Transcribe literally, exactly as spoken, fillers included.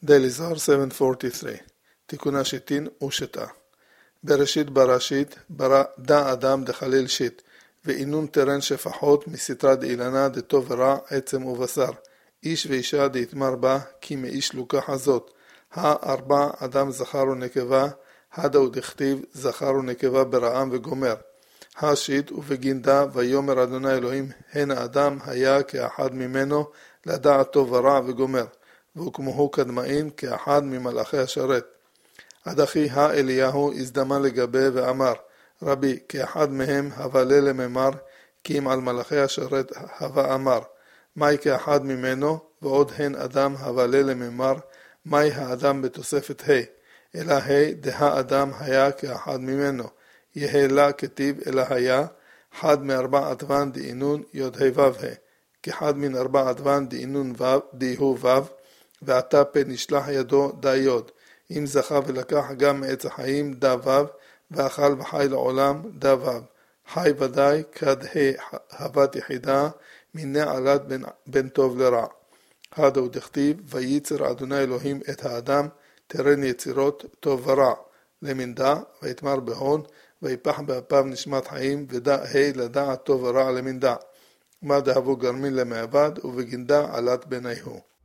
Daily Zohar seven forty-three תיקון השיטין ושתה בראשית בראשית ברא דע אדם דחליל שיט ואינון תרן שפחות מסתרה דאילנה דטוב ורע עצם ובשר איש ואישה דהתמר בה כי מאיש לוקח הזאת הארבע אדם זכר ונקבה הדה ודכתיב זכר ונקבה ברעם וגומר השיט ובגינדה ויומר אדוני אלוהים הן האדם היה כאחד ממנו לדעת טוב ורע וגומר וכמוהו קדמאין כאחד ממלאכי השרת עד אחי האליהו הזדמן לגבי ואמר רבי כאחד מהם הווה לממר כי אם על מלאכי השרת הווה אמר מהי כאחד ממנו ועוד הן אדם הווה לממר מהי האדם בתוספת ה' אלא ה' דה אדם היה כאחד ממנו יהא לה כתיב אלא היה חד מארבע עדוון דאינון יוד ה' ו' ה' כאחד מן ארבע עדוון דאינון ו' דהוא ו' ועתה פה נשלח ידו דה יוד אם זכה ולקח גם מעץ החיים דה ו' ואכל וחי לעולם דה ו' חי ודאי כד ה' הוות יחידה מיני עלת בין, בין טוב לרע הדה ודכתיב וייצר אדוני אלוהים את האדם תרן יצירות טוב ורע למנדה ויתמר בהון ויפח באפיו נשמת חיים ודה ה' לדעת טוב ורע למנדה מה דהבו גרמין למעבד ובגינדה עלת בניהו